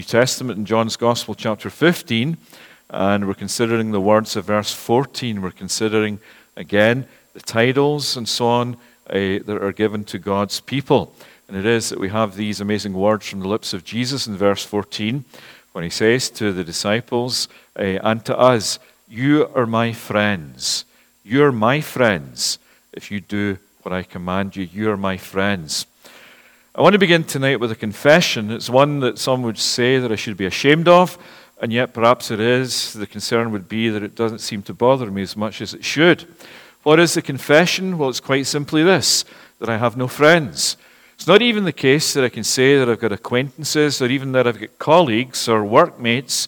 New Testament in John's Gospel, chapter 15, and we're considering the words of verse 14. We're considering, again, the titles and so on that are given to God's people. And it is that we have these amazing words from the lips of Jesus in verse 14, when he says to the disciples and to us, "You are my friends. You are my friends. If you do what I command you, you are my friends." I want to begin tonight with a confession. It's one that some would say that I should be ashamed of, and yet perhaps it is. The concern would be that it doesn't seem to bother me as much as it should. What is the confession? Well, it's quite simply this, that I have no friends. It's not even the case that I can say that I've got acquaintances or even that I've got colleagues or workmates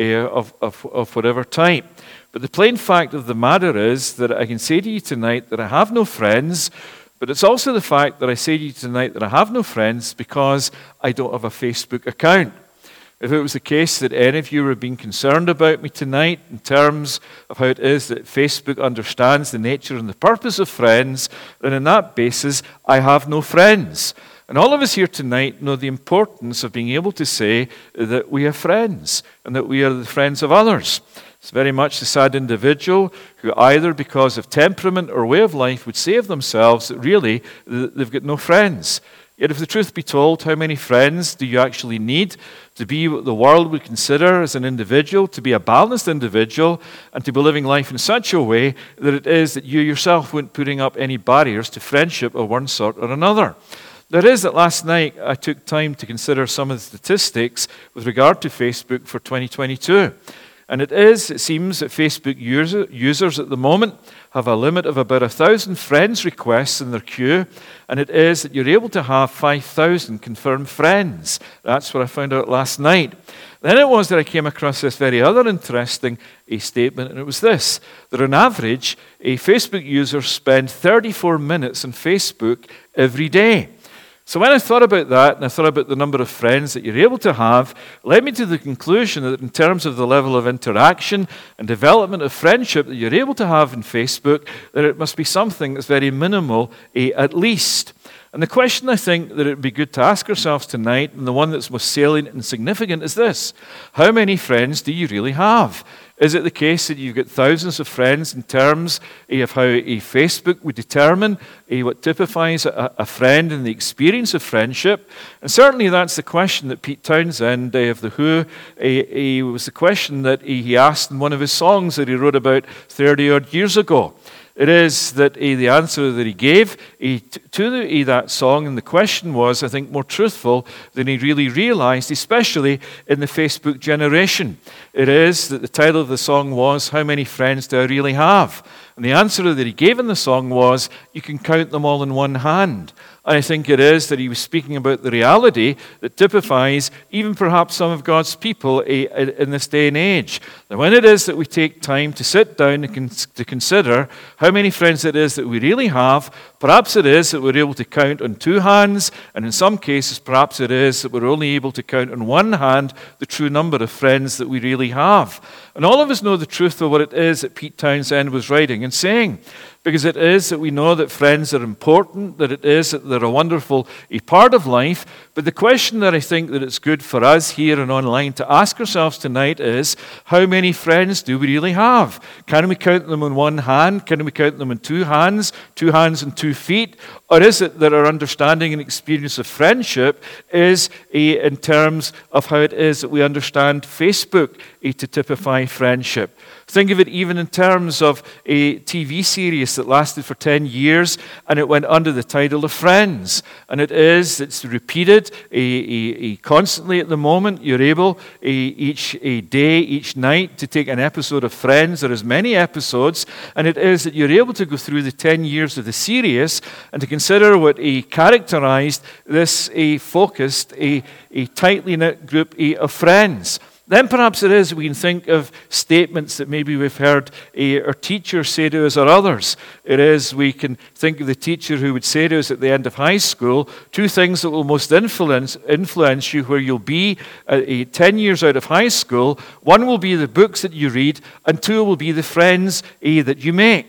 of whatever type. But the plain fact of the matter is that I can say to you tonight that I have no friends, but it's also the fact that I say to you tonight that I have no friends because I don't have a Facebook account. If it was the case that any of you were being concerned about me tonight in terms of how it is that Facebook understands the nature and the purpose of friends, then on that basis, I have no friends. And all of us here tonight know the importance of being able to say that we have friends and that we are the friends of others. It's very much the sad individual who either because of temperament or way of life would say of themselves that really they've got no friends. Yet if the truth be told, how many friends do you actually need to be what the world would consider as an individual, to be a balanced individual, and to be living life in such a way that it is that you yourself weren't putting up any barriers to friendship of one sort or another? There is that last night I took time to consider some of the statistics with regard to Facebook for 2022. And it seems that Facebook users at the moment have a limit of about 1,000 friends requests in their queue, and it is that you're able to have 5,000 confirmed friends. That's what I found out last night. Then it was that I came across this very other interesting statement, and it was this, that on average, a Facebook user spends 34 minutes on Facebook every day. So when I thought about that, and I thought about the number of friends that you're able to have, led me to the conclusion that in terms of the level of interaction and development of friendship that you're able to have in Facebook, that it must be something that's very minimal, at least. And the question I think that it would be good to ask ourselves tonight, and the one that's most salient and significant, is this: how many friends do you really have? Is it the case that you've got thousands of friends in terms of how Facebook would determine what typifies a friend and the experience of friendship? And certainly that's the question that Pete Townsend of The Who, was the question that he asked in one of his songs that he wrote about 30-odd years ago. It is that the answer that he gave to that song, and the question was, I think, more truthful than he really realized, especially in the Facebook generation. It is that the title of the song was, "How Many Friends Do I Really Have?" And the answer that he gave in the song was, "You can count them all in one hand." I think it is that he was speaking about the reality that typifies even perhaps some of God's people in this day and age. Now, when it is that we take time to sit down and to consider how many friends it is that we really have, perhaps it is that we're able to count on two hands, and in some cases, perhaps it is that we're only able to count on one hand the true number of friends that we really have. And all of us know the truth of what it is that Pete Townsend was writing and saying. Because it is that we know that friends are important, that it is that they're a wonderful part of life. But the question that I think that it's good for us here and online to ask ourselves tonight is, how many friends do we really have? Can we count them on one hand? Can we count them on two hands and 2 feet? Or is it that our understanding and experience of friendship is in terms of how it is that we understand Facebook to typify friendship? Think of it even in terms of a TV series that lasted for 10 years, and it went under the title of Friends. And it's repeated constantly at the moment. You're able each day, each night, to take an episode of Friends. There is many episodes, and it is that you're able to go through the 10 years of the series and to consider what characterized this focused, tightly knit group of friends. Then perhaps it is we can think of statements that maybe we've heard our teachers say to us or others. It is we can think of the teacher who would say to us at the end of high school, 2 things that will most influence you where you'll be 10 years out of high school. 1 will be the books that you read, and 2 will be the friends that you make.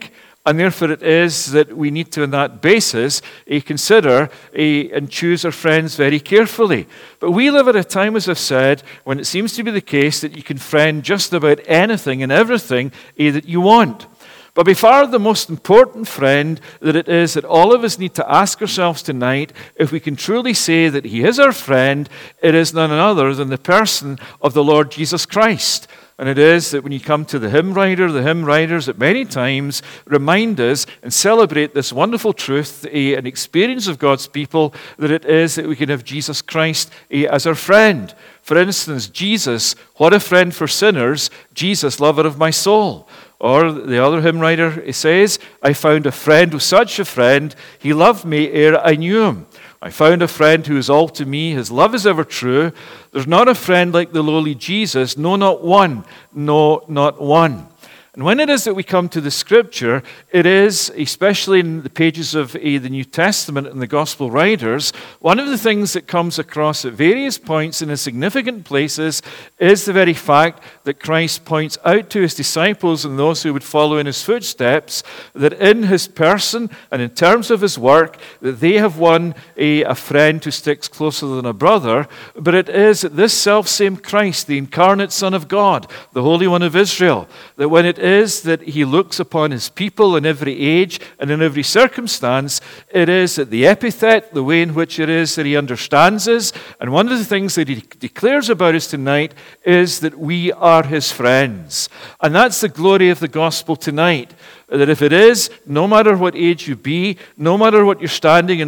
And therefore it is that we need to, on that basis, consider and choose our friends very carefully. But we live at a time, as I've said, when it seems to be the case that you can friend just about anything and everything that you want. But by far the most important friend that it is that all of us need to ask ourselves tonight, if we can truly say that he is our friend, it is none other than the person of the Lord Jesus Christ. And it is that when you come to the hymn writers at many times remind us and celebrate this wonderful truth, an experience of God's people, that it is that we can have Jesus Christ as our friend. For instance, Jesus, what a friend for sinners, Jesus, lover of my soul. Or the other hymn writer says, I found a friend who such a friend, he loved me ere I knew him. I found a friend who is all to me, his love is ever true. There's not a friend like the lowly Jesus, no, not one, no, not one. And when it is that we come to the Scripture, it is, especially in the pages of the New Testament and the Gospel writers, one of the things that comes across at various points and in significant places is the very fact that Christ points out to his disciples and those who would follow in his footsteps that in his person and in terms of his work, that they have won a friend who sticks closer than a brother, but it is this self-same Christ, the incarnate Son of God, the Holy One of Israel, that when it is that he looks upon his people in every age and in every circumstance, it is that the epithet, the way in which it is that he understands us, and one of the things that he declares about us tonight is that we are his friends. And that's the glory of the gospel tonight. That if it is, no matter what age you be, no matter what your standing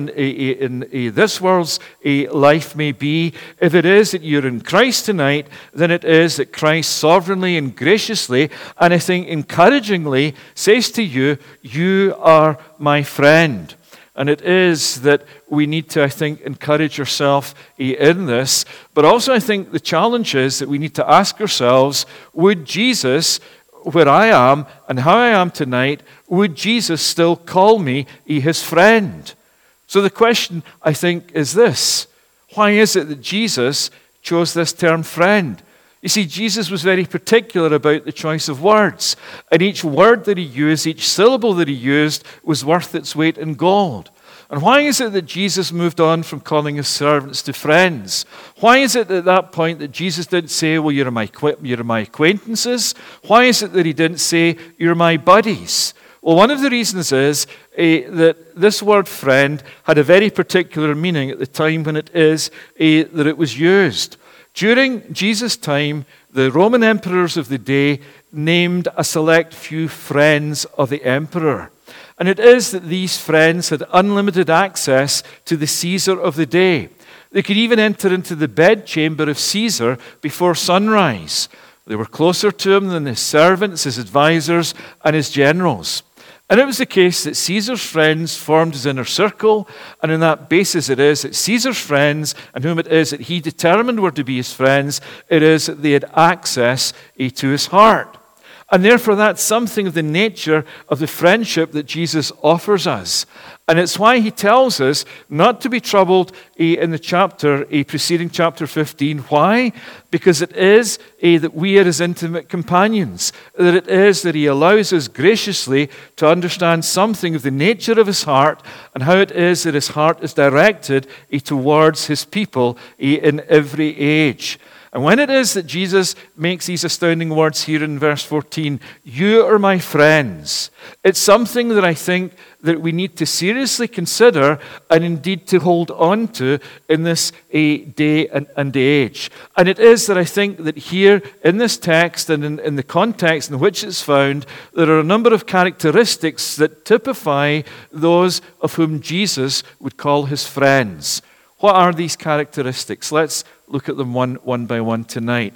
in this world's life may be, if it is that you're in Christ tonight, then it is that Christ sovereignly and graciously, and I think encouragingly, says to you, you are my friend. And it is that we need to, I think, encourage yourself in this. But also I think the challenge is that we need to ask ourselves, would Jesus, where I am and how I am tonight, would Jesus still call me his friend? So the question, I think, is this. Why is it that Jesus chose this term friend? You see, Jesus was very particular about the choice of words. And each word that he used, each syllable that he used, was worth its weight in gold. And why is it that Jesus moved on from calling his servants to friends? Why is it at that point that Jesus didn't say, well, you're my acquaintances? Why is it that he didn't say, you're my buddies? Well, one of the reasons is that this word friend had a very particular meaning at the time when it is that it was used. During Jesus' time, the Roman emperors of the day named a select few friends of the emperor. And it is that these friends had unlimited access to the Caesar of the day. They could even enter into the bedchamber of Caesar before sunrise. They were closer to him than his servants, his advisors, and his generals. And it was the case that Caesar's friends formed his inner circle, and on that basis it is that Caesar's friends, and whom it is that he determined were to be his friends, it is that they had access to his heart. And therefore that's something of the nature of the friendship that Jesus offers us. And it's why he tells us not to be troubled in the chapter preceding chapter 15. Why? Because it is that we are his intimate companions. That it is that he allows us graciously to understand something of the nature of his heart and how it is that his heart is directed towards his people in every age. And when it is that Jesus makes these astounding words here in verse 14, you are my friends, it's something that I think that we need to seriously consider and indeed to hold on to in this day and age. And it is that I think that here in this text and in the context in which it's found, there are a number of characteristics that typify those of whom Jesus would call his friends. What are these characteristics? Let's look at them one by one tonight.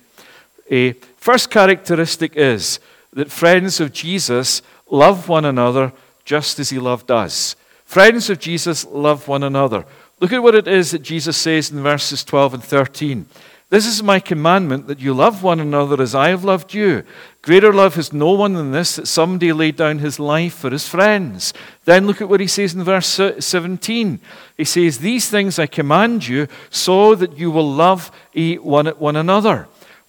First characteristic is that friends of Jesus love one another just as he loved us. Friends of Jesus love one another. Look at what it is that Jesus says in verses 12 and 13. This is my commandment, that you love one another as I have loved you. Greater love has no one than this, that somebody laid down his life for his friends. Then look at what he says in verse 17. He says, these things I command you so that you will love one another.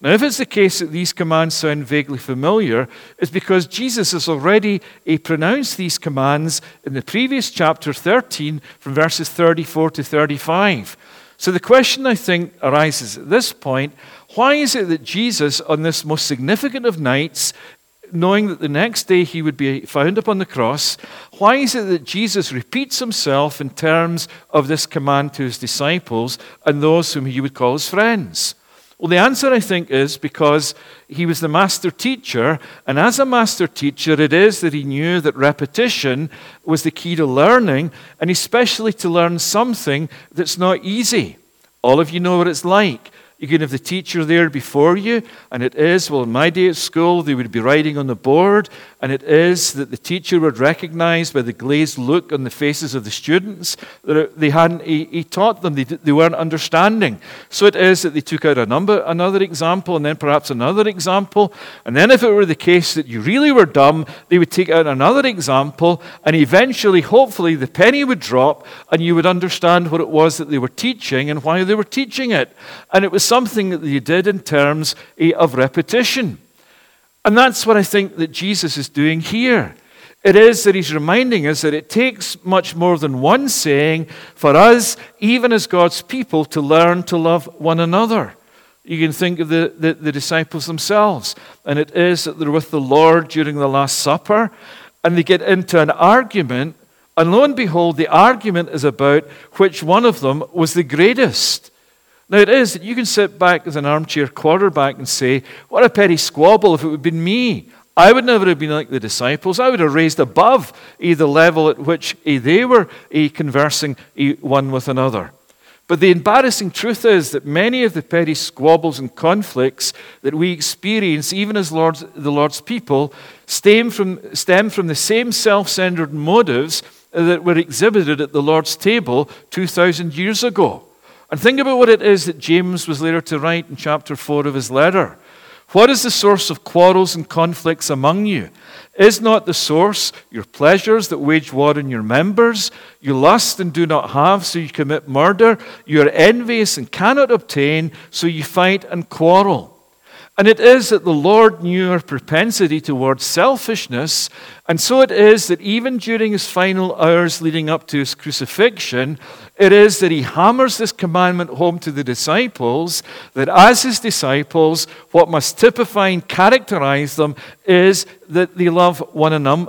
Now, if it's the case that these commands sound vaguely familiar, it's because Jesus has already pronounced these commands in the previous chapter 13 from verses 34 to 35. So the question, I think, arises at this point, why is it that Jesus, on this most significant of nights, knowing that the next day he would be found upon the cross, why is it that Jesus repeats himself in terms of this command to his disciples and those whom he would call his friends? Well, the answer, I think, is because he was the master teacher, and as a master teacher, it is that he knew that repetition was the key to learning, and especially to learn something that's not easy. All of you know what it's like. You can have the teacher there before you, and it is, well, in my day at school, they would be writing on the board, and it is that the teacher would recognize by the glazed look on the faces of the students that they hadn't, he taught them, they weren't understanding. So it is that they took out another example, and then perhaps another example, and then if it were the case that you really were dumb, they would take out another example, and eventually, hopefully, the penny would drop, and you would understand what it was that they were teaching and why they were teaching it. And it was something that they did in terms of repetition. And that's what I think that Jesus is doing here. It is that he's reminding us that it takes much more than one saying for us, even as God's people, to learn to love one another. You can think of the disciples themselves. And it is that they're with the Lord during the Last Supper, and they get into an argument, and lo and behold, the argument is about which one of them was the greatest. Now it is that you can sit back as an armchair quarterback and say, what a petty squabble if it would have been me. I would never have been like the disciples. I would have raised above the level at which they were conversing one with another. But the embarrassing truth is that many of the petty squabbles and conflicts that we experience, even as the Lord's people, stem from the same self-centered motives that were exhibited at the Lord's table 2,000 years ago. And think about what it is that James was later to write in chapter 4 of his letter. What is the source of quarrels and conflicts among you? Is not the source your pleasures that wage war in your members? You lust and do not have, so you commit murder. You are envious and cannot obtain, so you fight and quarrel. And it is that the Lord knew our propensity towards selfishness, and so it is that even during his final hours leading up to his crucifixion, it is that he hammers this commandment home to the disciples, that as his disciples, what must typify and characterize them is that they love one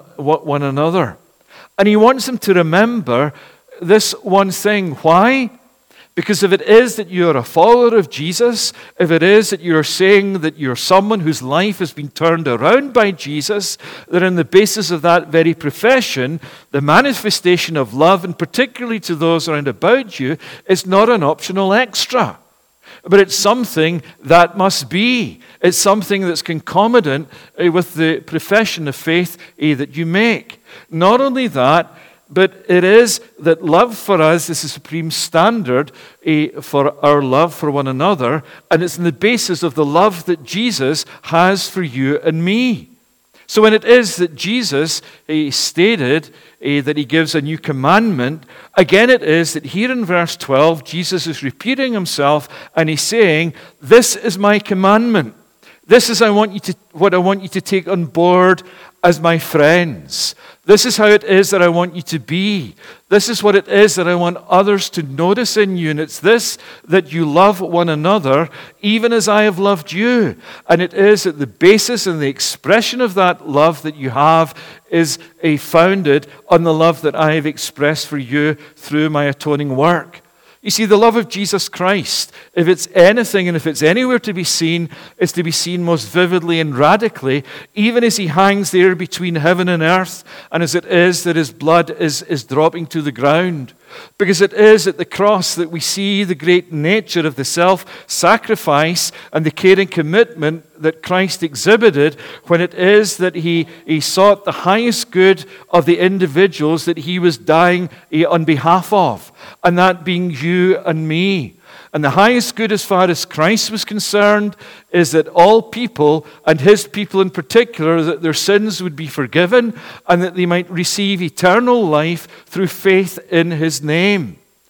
another. And he wants them to remember this one thing. Why? Because if it is that you're a follower of Jesus, if it is that you're saying that you're someone whose life has been turned around by Jesus, that on the basis of that very profession, the manifestation of love, and particularly to those around about you, is not an optional extra. But it's something that must be. It's something that's concomitant with the profession of faith that you make. Not only that, but it is that love for us is the supreme standard for our love for one another, and it's on the basis of the love that Jesus has for you and me. So when it is that Jesus stated that he gives a new commandment, again it is that here in verse 12, Jesus is repeating himself, and he's saying, this is my commandment. This is what I want you to take on board as my friends. This is how it is that I want you to be. This is what it is that I want others to notice in you. And it's this, that you love one another, even as I have loved you. And it is that the basis and the expression of that love that you have is founded on the love that I have expressed for you through my atoning work. You see, the love of Jesus Christ, if it's anything and if it's anywhere to be seen, is to be seen most vividly and radically, even as he hangs there between heaven and earth, and as it is that his blood is dropping to the ground. Because it is at the cross that we see the great nature of the self-sacrifice and the caring commitment that Christ exhibited when it is that he sought the highest good of the individuals that he was dying on behalf of, and that being you and me. And the highest good as far as Christ was concerned is that all people, and his people in particular, that their sins would be forgiven and that they might receive eternal life through faith in his name.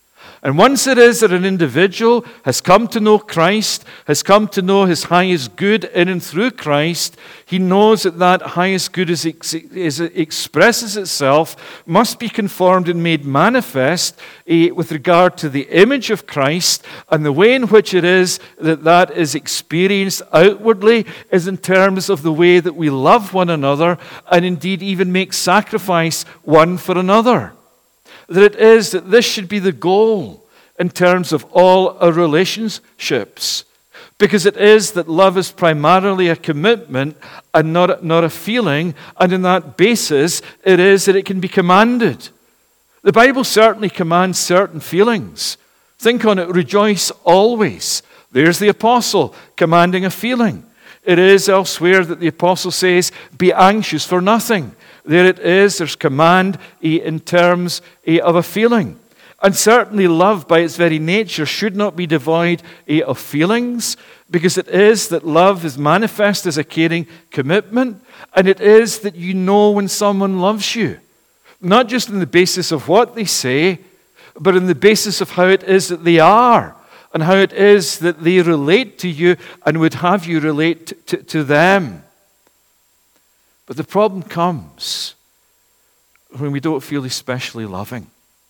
And once it is that an individual has come to know Christ, has come to know his highest good in and through Christ, he knows that that highest good as it expresses itself must be conformed and made manifest with regard to the image of Christ, and the way in which it is that that is experienced outwardly is in terms of the way that we love one another and indeed even make sacrifice one for another. That it is that this should be the goal in terms of all our relationships. Because it is that love is primarily a commitment and not a feeling. And in that basis, it is that it can be commanded. The Bible certainly commands certain feelings. Think on it, rejoice always. There's the apostle commanding a feeling. It is elsewhere that the apostle says, be anxious for nothing. There it is, there's command in terms of a feeling. And certainly love by its very nature should not be devoid of feelings, because it is that love is manifest as a caring commitment, and it is that you know when someone loves you, not just on the basis of what they say, but on the basis of how it is that they are, and how it is that they relate to you and would have you relate to them. But the problem comes when we don't feel especially loving.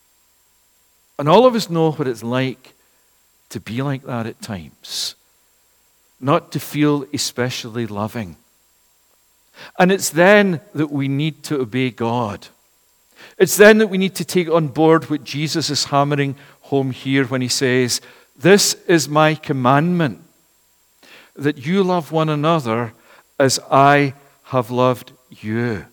And all of us know what it's like to be like that at times. Not to feel especially loving. And it's then that we need to obey God. It's then that we need to take on board what Jesus is hammering home here when he says, this is my commandment, that you love one another as I have loved you.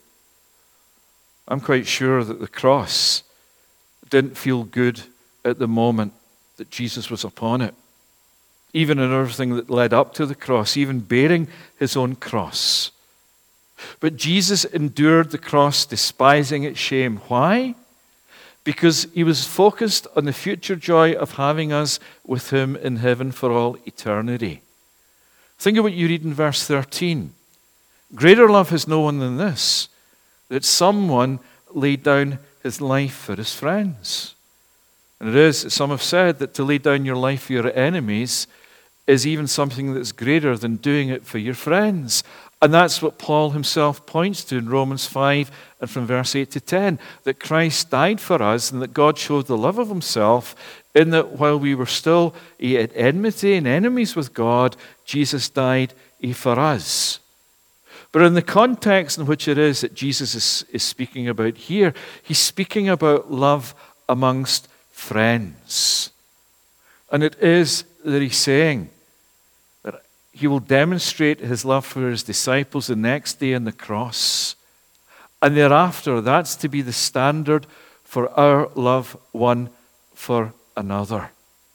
I'm quite sure that the cross didn't feel good at the moment that Jesus was upon it. Even in everything that led up to the cross, even bearing his own cross. But Jesus endured the cross, despising its shame. Why? Because he was focused on the future joy of having us with him in heaven for all eternity. Think of what you read in verse 13. Greater love has no one than this, that someone laid down his life for his friends. And it is, some have said, that to lay down your life for your enemies is even something that's greater than doing it for your friends. And that's what Paul himself points to in Romans 5 and from verse 8 to 10, that Christ died for us and that God showed the love of himself in that while we were still at enmity and enemies with God, Jesus died for us. But in the context in which it is that Jesus is speaking about here, he's speaking about love amongst friends. And it is that he's saying that he will demonstrate his love for his disciples the next day on the cross. And thereafter, that's to be the standard for our love one for another.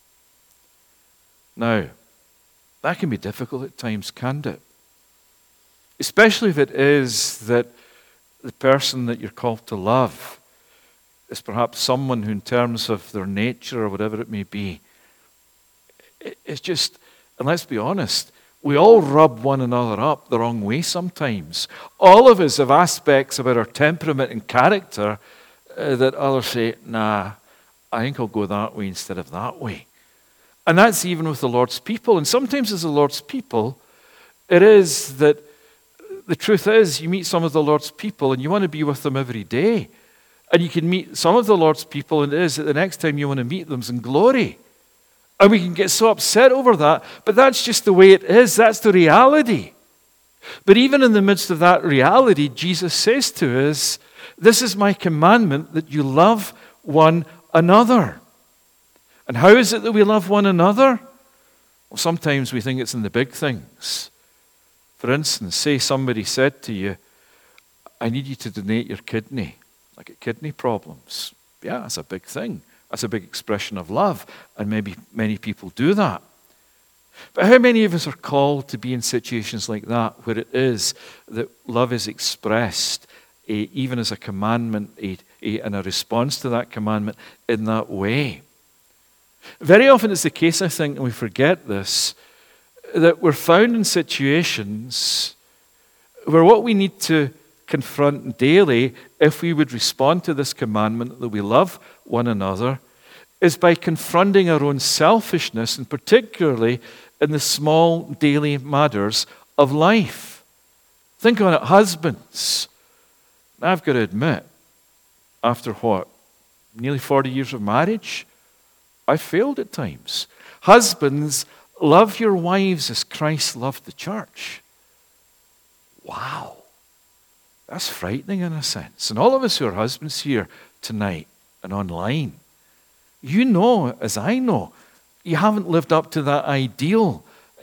Now, that can be difficult at times, can't it? Especially if it is that the person that you're called to love is perhaps someone who, in terms of their nature or whatever it may be, it's just, and let's be honest, we all rub one another up the wrong way sometimes. All of us have aspects about our temperament and character that others say, nah, I think I'll go that way instead of that way. And that's even with the Lord's people. And sometimes as the Lord's people, it is that the truth is, you meet some of the Lord's people and you want to be with them every day. And you can meet some of the Lord's people and it is that the next time you want to meet them's in glory. And we can get so upset over that, but that's just the way it is. That's the reality. But even in the midst of that reality, Jesus says to us, this is my commandment, that you love one another. And how is it that we love one another? Well, sometimes we think it's in the big things. For instance, say somebody said to you, I need you to donate your kidney. I get kidney problems. Yeah, that's a big thing. That's a big expression of love. And maybe many people do that. But how many of us are called to be in situations like that, where it is that love is expressed even as a commandment and a response to that commandment in that way? Very often it's the case, I think, and we forget this, that we're found in situations where what we need to confront daily, if we would respond to this commandment that we love one another, is by confronting our own selfishness, and particularly in the small daily matters of life. Think on it, husbands. I've got to admit, after what? Nearly 40 years of marriage, I failed at times. Husbands, love your wives as Christ loved the church. Wow. That's frightening in a sense. And all of us who are husbands here tonight and online, you know, as I know, you haven't lived up to that ideal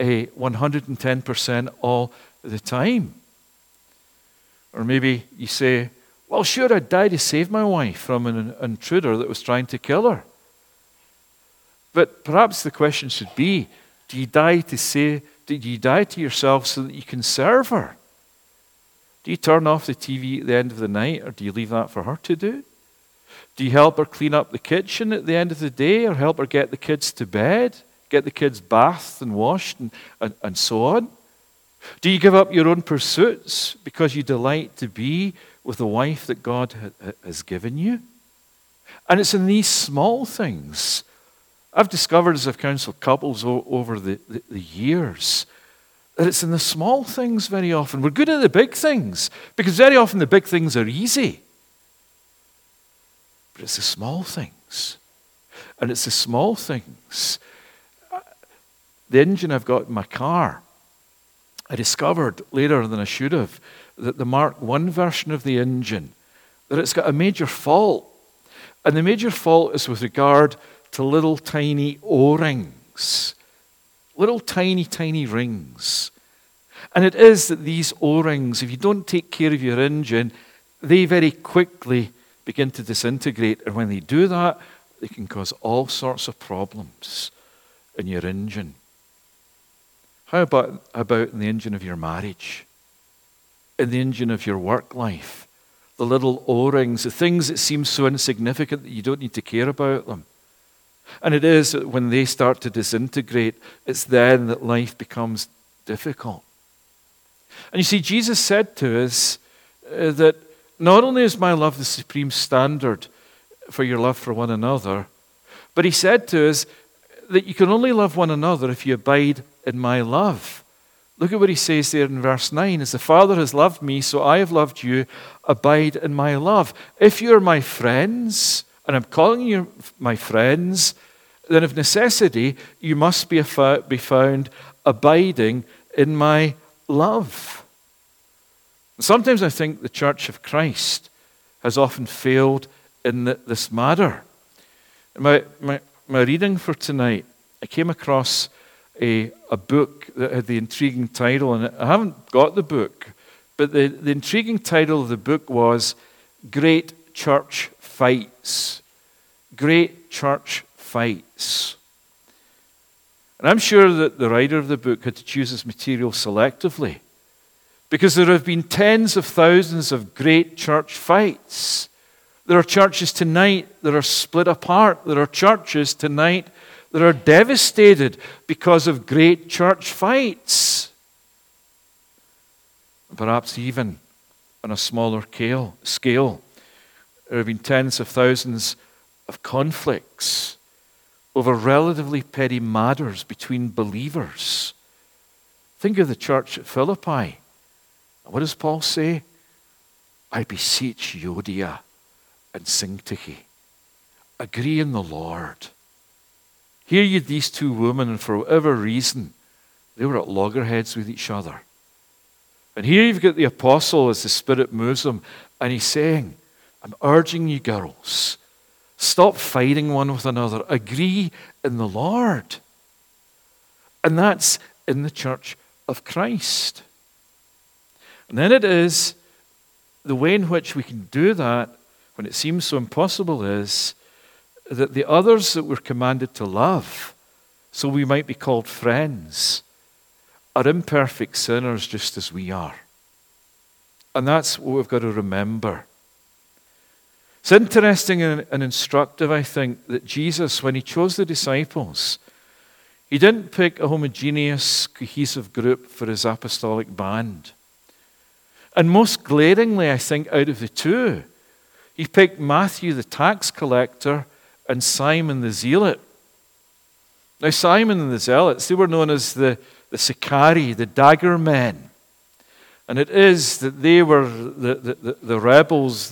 110% all the time. Or maybe you say, well, sure, I'd die to save my wife from an intruder that was trying to kill her. But perhaps the question should be, do you die to yourself so that you can serve her? Do you turn off the TV at the end of the night, or do you leave that for her to do? Do you help her clean up the kitchen at the end of the day, or help her get the kids to bed, get the kids bathed and washed, and so on? Do you give up your own pursuits because you delight to be with the wife that God has given you? And it's in these small things. I've discovered as I've counseled couples over the years that it's in the small things very often. We're good at the big things because very often the big things are easy. But it's the small things. And it's the small things. The engine I've got in my car, I discovered later than I should have that the Mark I version of the engine, that it's got a major fault. And the major fault is with regard to little tiny O-rings. Little tiny, tiny rings. And it is that these O-rings, if you don't take care of your engine, they very quickly begin to disintegrate. And when they do that, they can cause all sorts of problems in your engine. How about in the engine of your marriage? In the engine of your work life? The little O-rings, the things that seem so insignificant that you don't need to care about them. And it is that when they start to disintegrate, it's then that life becomes difficult. And you see, Jesus said to us that not only is my love the supreme standard for your love for one another, but he said to us that you can only love one another if you abide in my love. Look at what he says there in verse 9. As the Father has loved me, so I have loved you. Abide in my love. If you are my friends, and I'm calling you my friends, then of necessity you must be found abiding in my love. Sometimes I think the Church of Christ has often failed in this matter. My reading for tonight, I came across a book that had the intriguing title, and I haven't got the book, but the intriguing title of the book was Great Church Fights. Great Church Fights. And I'm sure that the writer of the book had to choose his material selectively, because there have been tens of thousands of great church fights. There are churches tonight that are split apart. There are churches tonight that are devastated because of great church fights. Perhaps even on a smaller scale, there have been tens of thousands of conflicts over relatively petty matters between believers. Think of the church at Philippi. What does Paul say? I beseech Euodia and Syntyche, agree in the Lord. Here you had these two women, and for whatever reason, they were at loggerheads with each other. And here you've got the apostle as the Spirit moves him, and he's saying, I'm urging you girls, stop fighting one with another. Agree in the Lord. And that's in the church of Christ. And then it is the way in which we can do that when it seems so impossible is that the others that we're commanded to love, so we might be called friends, are imperfect sinners just as we are. And that's what we've got to remember. It's interesting and instructive, I think, that Jesus, when he chose the disciples, he didn't pick a homogeneous, cohesive group for his apostolic band. And most glaringly, I think, out of the two, he picked Matthew, the tax collector, and Simon the Zealot. Now, Simon and the Zealots, they were known as the Sicarii, the dagger men. And it is that they were the rebels,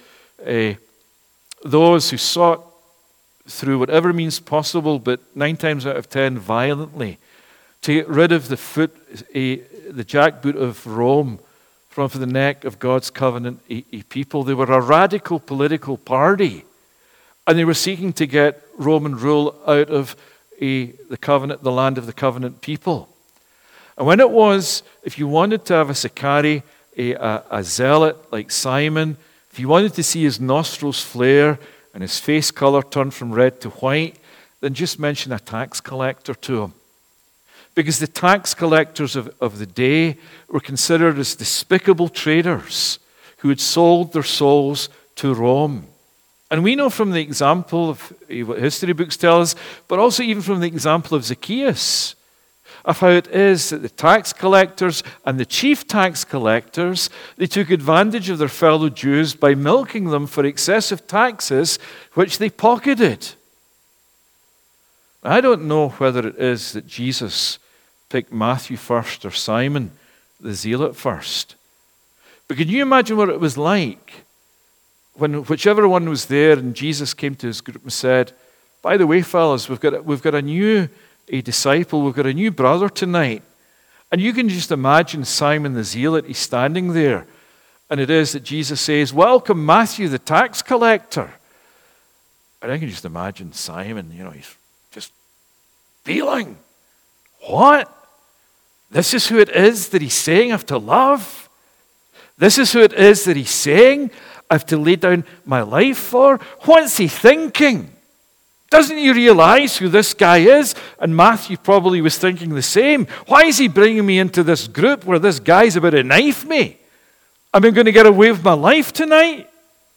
those who sought through whatever means possible, but 9 times out of 10 violently, to get rid of the jackboot of Rome from the neck of God's covenant people. They were a radical political party, and they were seeking to get Roman rule out of the land of the covenant people. And when it was, if you wanted to have a Sicarii, a zealot like Simon, if you wanted to see his nostrils flare and his face color turn from red to white, then just mention a tax collector to him. Because the tax collectors of the day were considered as despicable traitors who had sold their souls to Rome. And we know from the example of what history books tell us, but also even from the example of Zacchaeus, of how it is that the tax collectors and the chief tax collectors, they took advantage of their fellow Jews by milking them for excessive taxes, which they pocketed. I don't know whether it is that Jesus picked Matthew first or Simon the Zealot first. But can you imagine what it was like when whichever one was there and Jesus came to his group and said, by the way, fellas, we've got a new disciple, we've got a new brother tonight. And you can just imagine Simon the Zealot, he's standing there. And it is that Jesus says, welcome Matthew the tax collector. And I can just imagine Simon, he's just feeling, what? This is who it is that he's saying I have to love? This is who it is that he's saying I have to lay down my life for? What's he thinking? Doesn't he realize who this guy is? And Matthew probably was thinking the same. Why is he bringing me into this group where this guy's about to knife me? Am I going to get away with my life tonight?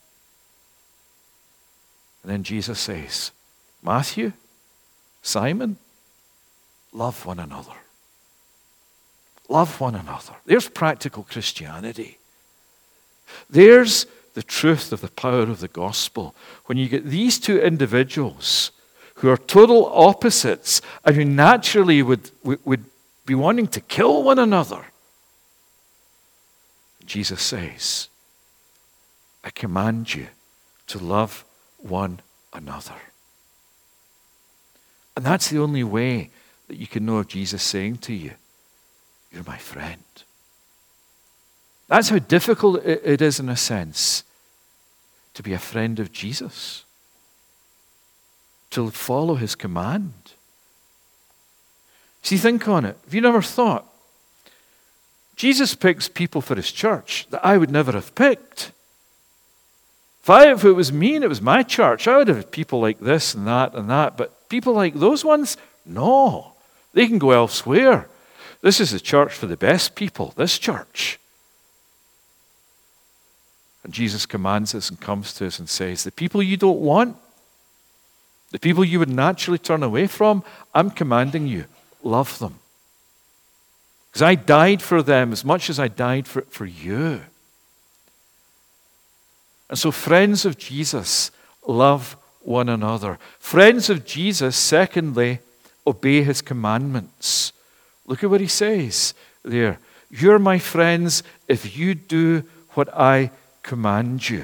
And then Jesus says, Matthew, Simon, love one another. Love one another. There's practical Christianity. There's the truth of the power of the gospel. When you get these two individuals who are total opposites and who naturally would be wanting to kill one another, Jesus says, I command you to love one another. And that's the only way that you can know of Jesus saying to you, you're my friend. That's how difficult it is, in a sense, to be a friend of Jesus, to follow his command. See, think on it. Have you never thought? Jesus picks people for his church that I would never have picked. If it was me and it was my church, I would have people like this and that, but people like those ones, no. They can go elsewhere. This is the church for the best people, this church. And Jesus commands us and comes to us and says, the people you don't want, the people you would naturally turn away from, I'm commanding you, love them. Because I died for them as much as I died for you. And so friends of Jesus, love one another. Friends of Jesus, secondly, obey his commandments. Look at what he says there. You're my friends if you do what I command you.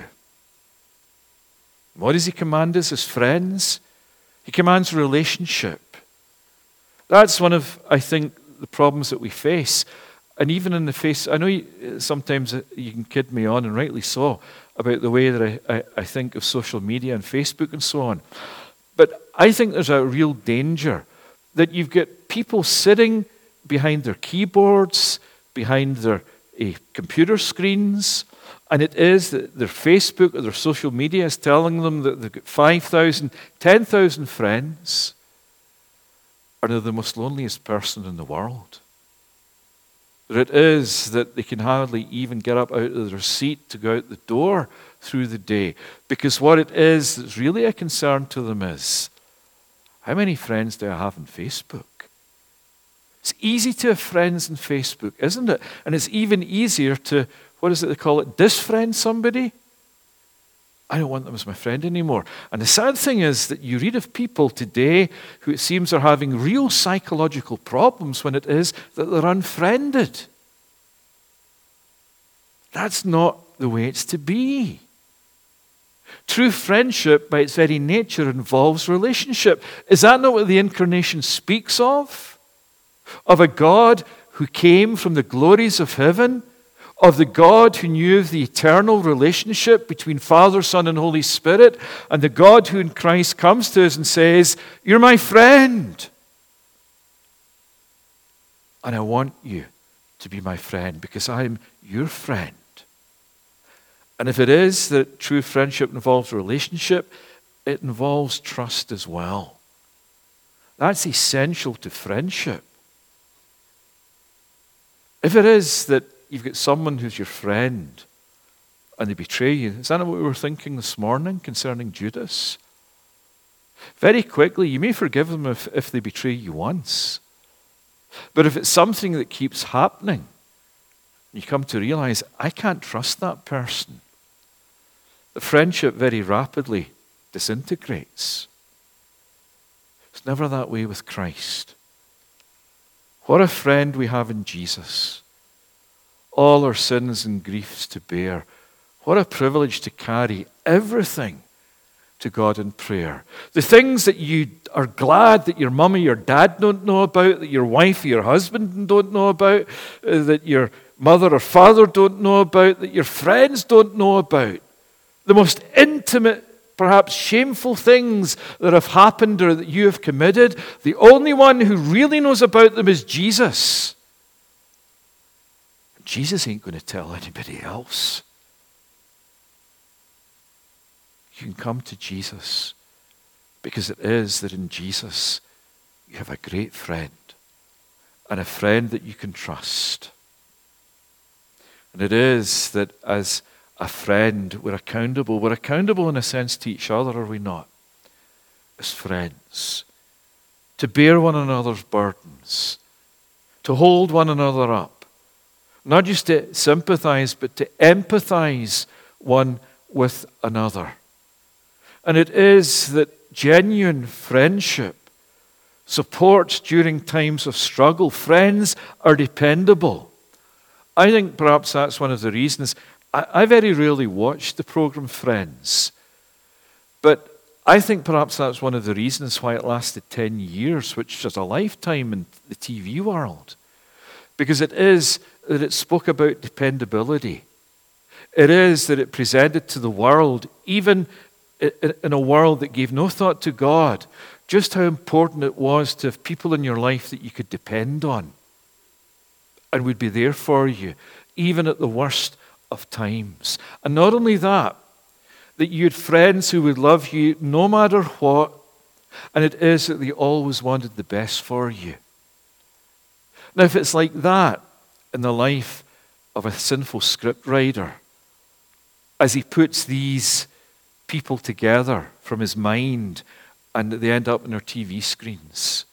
What does he command us as friends? He commands relationship. That's one of, I think, the problems that we face. And even in the face, I know sometimes you can kid me on, and rightly so, about the way that I think of social media and Facebook and so on. But I think there's a real danger that you've got people sitting behind their keyboards, behind their computer screens, and it is that their Facebook or their social media is telling them that they've got 5,000, 10,000 friends, and they're the most loneliest person in the world. That it is that they can hardly even get up out of their seat to go out the door through the day. Because what it is that's really a concern to them is, how many friends do I have on Facebook? It's easy to have friends on Facebook, isn't it? And it's even easier to, what is it they call it, disfriend somebody? I don't want them as my friend anymore. And the sad thing is that you read of people today who it seems are having real psychological problems when it is that they're unfriended. That's not the way it's to be. True friendship, by its very nature, involves relationship. Is that not what the Incarnation speaks of? Of a God who came from the glories of heaven, of the God who knew of the eternal relationship between Father, Son, and Holy Spirit, and the God who in Christ comes to us and says, "You're my friend. And I want you to be my friend because I'm your friend." And if it is that true friendship involves relationship, it involves trust as well. That's essential to friendship. If it is that you've got someone who's your friend and they betray you, is that not what we were thinking this morning concerning Judas? Very quickly, you may forgive them if they betray you once. But if it's something that keeps happening, you come to realize, I can't trust that person. The friendship very rapidly disintegrates. It's never that way with Christ. What a friend we have in Jesus. All our sins and griefs to bear. What a privilege to carry everything to God in prayer. The things that you are glad that your mum or your dad don't know about, that your wife or your husband don't know about, that your mother or father don't know about, that your friends don't know about. The most intimate, perhaps shameful things that have happened or that you have committed, the only one who really knows about them is Jesus. Jesus ain't going to tell anybody else. You can come to Jesus because it is that in Jesus you have a great friend and a friend that you can trust. And it is that as a friend, we're accountable. We're accountable in a sense to each other, are we not? As friends. To bear one another's burdens. To hold one another up. Not just to sympathize, but to empathize one with another. And it is that genuine friendship supports during times of struggle. Friends are dependable. I think perhaps that's one of the reasons. I very rarely watch the program Friends, but I think perhaps that's one of the reasons why it lasted 10 years, which is a lifetime in the TV world. Because it is that it spoke about dependability. It is that it presented to the world, even in a world that gave no thought to God, just how important it was to have people in your life that you could depend on and would be there for you, even at the worst of times. And not only that you had friends who would love you no matter what, and it is that they always wanted the best for you. Now, if it's like that in the life of a sinful scriptwriter, as he puts these people together from his mind and they end up on their TV screens,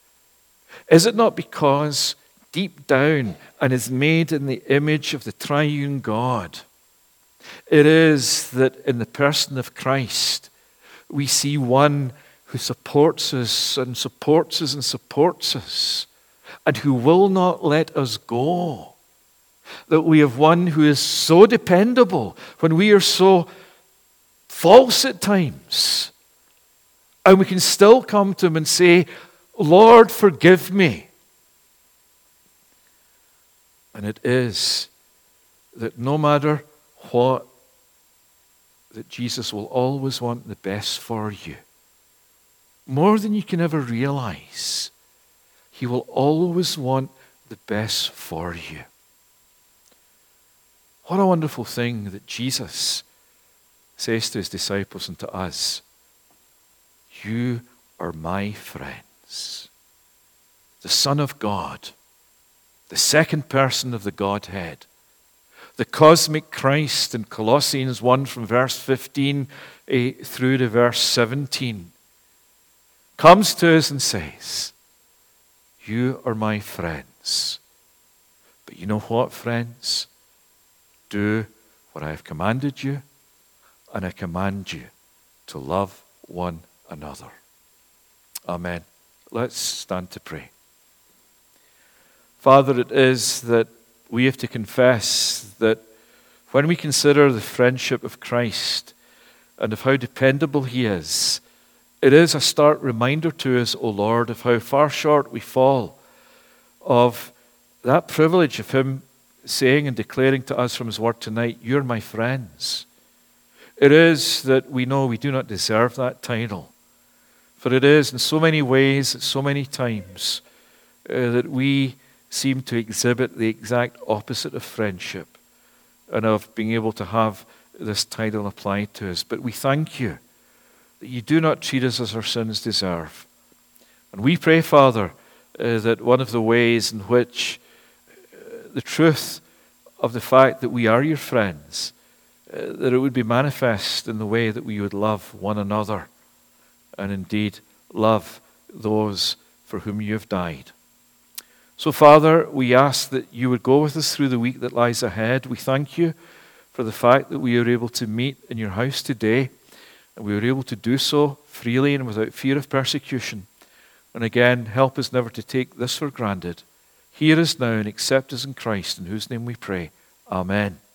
is it not because deep down and is made in the image of the triune God, it is that in the person of Christ we see one who supports us and supports us and supports us, and who will not let us go. That we have one who is so dependable when we are so false at times, and we can still come to him and say, "Lord, forgive me." And it is that no matter what, that Jesus will always want the best for you. More than you can ever realize. He will always want the best for you. What a wonderful thing that Jesus says to his disciples and to us. You are my friends. The Son of God, the second person of the Godhead, the cosmic Christ in Colossians 1 from verse 15 through to verse 17, comes to us and says, you are my friends. But you know what, friends? Do what I have commanded you, and I command you to love one another. Amen. Let's stand to pray. Father, it is that we have to confess that when we consider the friendship of Christ and of how dependable he is, it is a stark reminder to us, O Lord, of how far short we fall of that privilege of him saying and declaring to us from his word tonight, you're my friends. It is that we know we do not deserve that title. For it is in so many ways, at so many times, that we seem to exhibit the exact opposite of friendship and of being able to have this title applied to us. But we thank you that you do not treat us as our sins deserve. And we pray, Father, that one of the ways in which the truth of the fact that we are your friends, that it would be manifest in the way that we would love one another and indeed love those for whom you have died. So, Father, we ask that you would go with us through the week that lies ahead. We thank you for the fact that we are able to meet in your house today, and we were able to do so freely and without fear of persecution. And again, help us never to take this for granted. Hear us now and accept us in Christ, in whose name we pray. Amen.